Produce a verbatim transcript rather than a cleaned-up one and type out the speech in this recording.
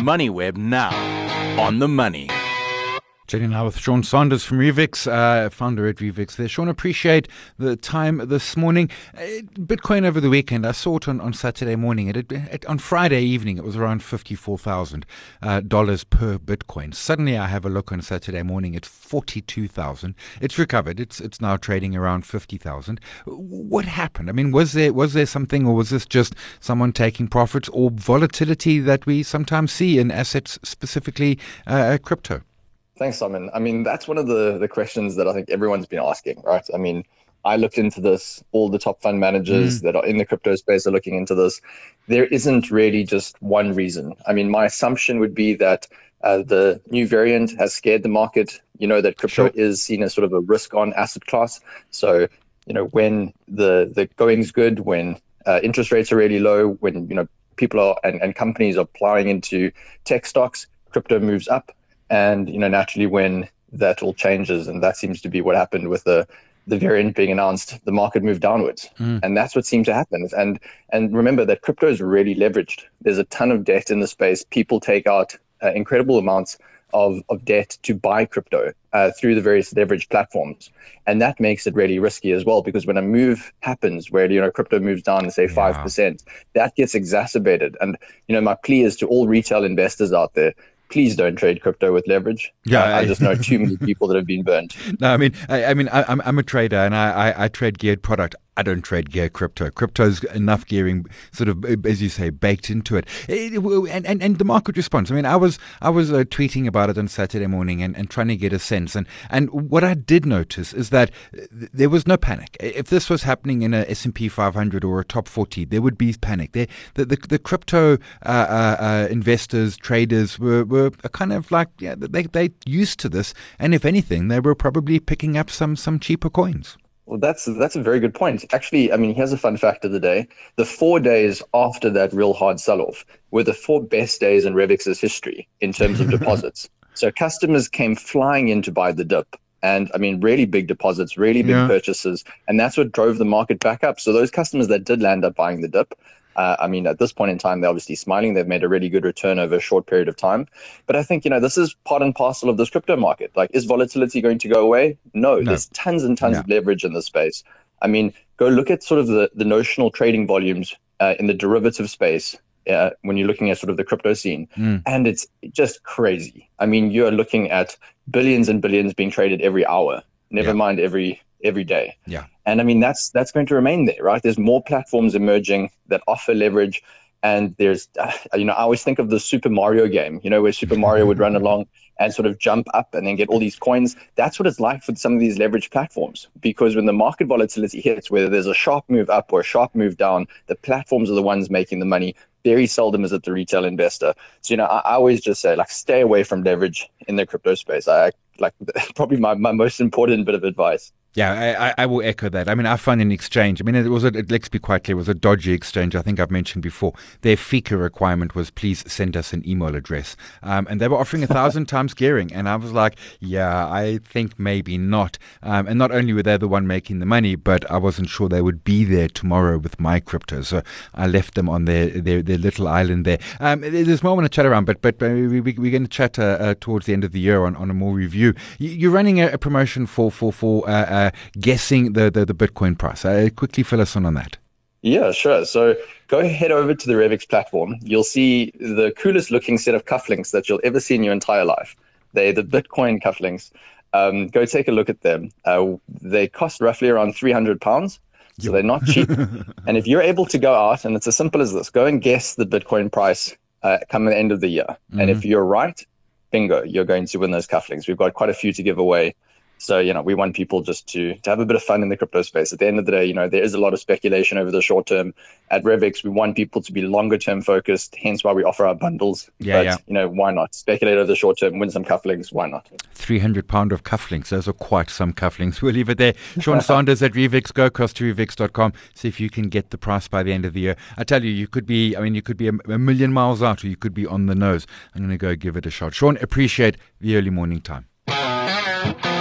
MoneyWeb now. On the money. Chatting now with Sean Saunders from Revix, uh, founder at Revix there. Sean, appreciate the time this morning. Uh, Bitcoin over the weekend, I saw it on, on Saturday morning. It, it, on Friday evening, it was around fifty-four thousand dollars uh, per Bitcoin. Suddenly, I have a look on Saturday morning, it's forty-two thousand. It's recovered. It's it's now trading around fifty thousand. What happened? I mean, was there was there something, or was this just someone taking profits, or volatility that we sometimes see in assets, specifically uh, crypto? Thanks, Simon. I mean, that's one of the, the questions that I think everyone's been asking, right? I mean, I looked into this. All the top fund managers mm. that are in the crypto space are looking into this. There isn't really just one reason. I mean, my assumption would be that uh, the new variant has scared the market. You know, that crypto sure. is seen as sort of a risk-on asset class. So, you know, when the, the going's good, when uh, interest rates are really low, when, you know, people are and, and companies are plowing into tech stocks, crypto moves up. And, you know, naturally when that all changes, and that seems to be what happened with the, the variant being announced, the market moved downwards. Mm. And that's what seemed to happen. And and remember that crypto is really leveraged. There's a ton of debt in the space. People take out uh, incredible amounts of, of debt to buy crypto uh, through the various leverage platforms. And that makes it really risky as well, because when a move happens where, you know, crypto moves down, say, five percent, yeah. that gets exacerbated. And, you know, my plea is to all retail investors out there, please don't trade crypto with leverage. Yeah, I, I just know too many people that have been burned. No, I mean, I, I mean, I, I'm I'm a trader, and I, I, I trade geared product. I don't trade gear crypto. Crypto's enough gearing, sort of, as you say, baked into it. it and, and and the market response. I mean, I was I was uh, tweeting about it on Saturday morning and, and trying to get a sense. And and what I did notice is that there was no panic. If this was happening in a S and P five hundred or a top forty, there would be panic. There, the, the the crypto uh, uh, uh, investors, traders were, were kind of like, yeah, they they used to this. And if anything, they were probably picking up some some cheaper coins. Well, that's that's a very good point. Actually, I mean, here's a fun fact of the day. The four days after that real hard sell-off were the four best days in Revix's history in terms of deposits. So customers came flying in to buy the dip. And I mean, really big deposits, really big yeah. purchases. And that's what drove the market back up. So those customers that did land up buying the dip, Uh, I mean, at this point in time, they're obviously smiling. They've made a really good return over a short period of time. But I think, you know, this is part and parcel of this crypto market. Like, is volatility going to go away? No, no. There's tons and tons yeah. of leverage in this space. I mean, go look at sort of the, the notional trading volumes uh, in the derivative space uh, when you're looking at sort of the crypto scene. Mm. And it's just crazy. I mean, you're looking at billions and billions being traded every hour, never yeah. mind every every day. Yeah. And I mean, that's that's going to remain there, right? There's more platforms emerging that offer leverage. And there's, uh, you know, I always think of the Super Mario game, you know, where Super Mario would run along and sort of jump up and then get all these coins. That's what it's like for some of these leverage platforms, because when the market volatility hits, whether there's a sharp move up or a sharp move down, the platforms are the ones making the money. Very seldom is it the retail investor. So, you know, I, I always just say, like, stay away from leverage in the crypto space. I like probably my, my most important bit of advice. Yeah, I, I will echo that. I mean, I find an exchange, I mean, it was a, let's be quite clear, it was a dodgy exchange. I think I've mentioned before. Their FICA requirement was, please send us an email address. Um, and they were offering a thousand times gearing. And I was like, yeah, I think maybe not. Um, and not only were they the one making the money, but I wasn't sure they would be there tomorrow with my crypto. So I left them on their, their, their little island there. Um, there's more I want to chat around, but but we, we, we're going to chat uh, uh, towards the end of the year on, on a more review. You're running a, a promotion for, for, for uh, uh, guessing the, the, the Bitcoin price. Uh, quickly fill us in on that. Yeah, sure. So go head over to the Revix platform. You'll see the coolest looking set of cufflinks that you'll ever see in your entire life. They're the Bitcoin cufflinks. Um, go take a look at them. Uh, they cost roughly around three hundred pounds. So they're not cheap. And if you're able to go out, and it's as simple as this, go and guess the Bitcoin price uh, come the end of the year. Mm-hmm. And if you're right, bingo, you're going to win those cufflinks. We've got quite a few to give away. So, you know, we want people just to, to have a bit of fun in the crypto space. At the end of the day, you know, there is a lot of speculation over the short term. At Revix, we want people to be longer term focused, hence why we offer our bundles. Yeah, but, yeah. you know, why not? Speculate over the short term, win some cufflinks, why not? three hundred pound of cufflinks. Those are quite some cufflinks. We'll leave it there. Sean Saunders at Revix. Go across to revix dot com. See if you can get the price by the end of the year. I tell you, you could be, I mean, you could be a, a million miles out, or you could be on the nose. I'm going to go give it a shot. Sean, appreciate the early morning time.